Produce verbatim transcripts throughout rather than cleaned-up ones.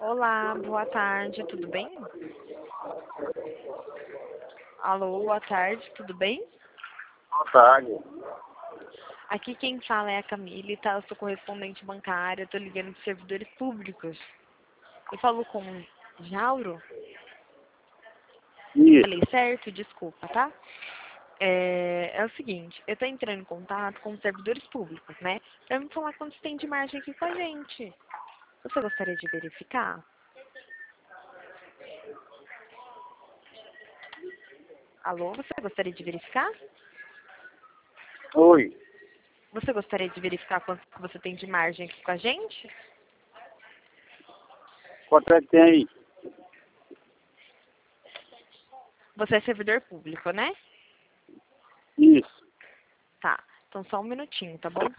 Olá, boa tarde, tudo bem? Alô, boa tarde, tudo bem? Boa tarde. Aqui quem fala é a Camille, tá? Eu sou correspondente bancária, tô ligando de servidores públicos. Eu falo com o Jauro? Isso. Falei certo? Desculpa, tá? É, é o seguinte, eu tô entrando em contato com os servidores públicos, né? Pra me falar quanto tem de margem aqui com a gente. Você gostaria de verificar? Alô, você gostaria de verificar? Oi. Você gostaria de verificar quanto que você tem de margem aqui com a gente? Quanto é que tem aí? Você é servidor público, né? Isso. Tá. Então só um minutinho, tá bom?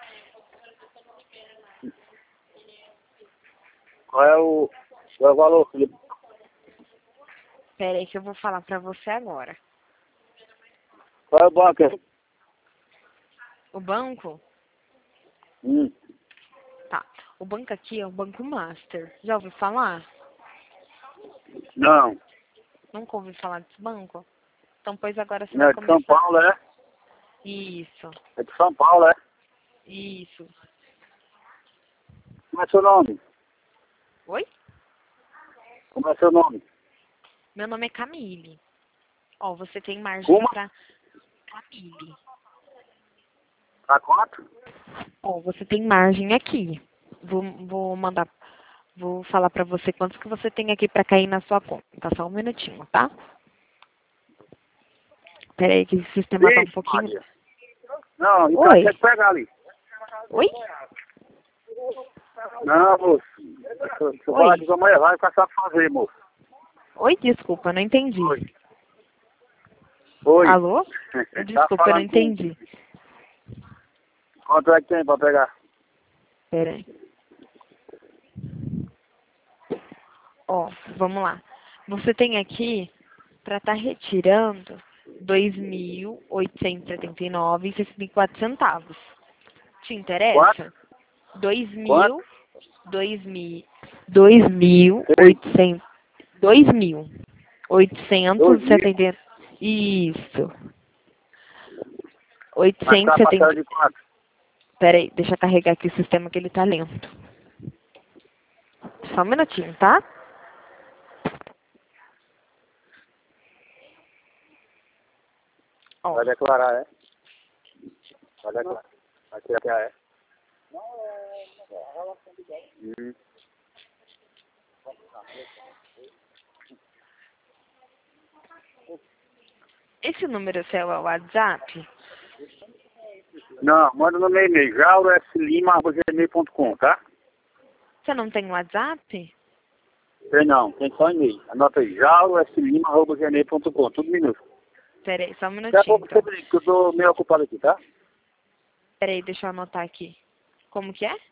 Qual é o, qual é o valor, Felipe? Pera aí que eu vou falar pra você agora. Qual é o banco aí? O banco? Hum. Tá. O banco aqui é o Banco Master. Já ouviu falar? Não. Nunca ouviu falar desse banco? Então, pois agora você Não vai é de São começar. Paulo, é? Isso. É de São Paulo, é? Isso. Como é seu nome? Oi? Como é seu nome? Meu nome é Camille. Ó, você tem margem Como? pra Camille. Tá quanto? Ó, você tem margem aqui. Vou, vou mandar, vou falar pra você quantos que você tem aqui pra cair na sua conta. Só um minutinho, tá? Pera aí que o sistema tá um Isso, pouquinho... Maria. Não, então Oi? quer pegar ali. Oi? Não, moço. Se eu Oi? falar de como é, vai ficar sabe fazer, moço. Oi, desculpa, não entendi. Oi. Oi. Alô? Tá Desculpa, eu não falando com... entendi. Quanto é que tem pra pegar? Pera aí. Ó, vamos lá. Você tem aqui para estar retirando dois mil oitocentos e setenta e nove reais e sessenta e quatro centavos. Te interessa? dois Quanto? mil, dois mil, dois mil oitocentos, dois mil oitocentos e setenta. Isso. Mas tá oitocentos e passando setenta. de quanto? Pera aí, deixa eu carregar aqui o sistema que ele tá lento. Só um minutinho, tá? Ó, Vai declarar, é? Vai declarar. Vai tirar, é? Hum. esse número seu é o WhatsApp? Não, manda no meu e-mail, jauro s lima arroba gmail ponto com, tá? Você não tem WhatsApp? Tem não, tem só e-mail. Anota aí, jauro s lima arroba gmail ponto com, tudo minuto. Pera aí, só um Daqui a minutinho, pouco então. você liga, que eu tô meio ocupado aqui, tá? Pera aí, deixa eu anotar aqui. Como que é?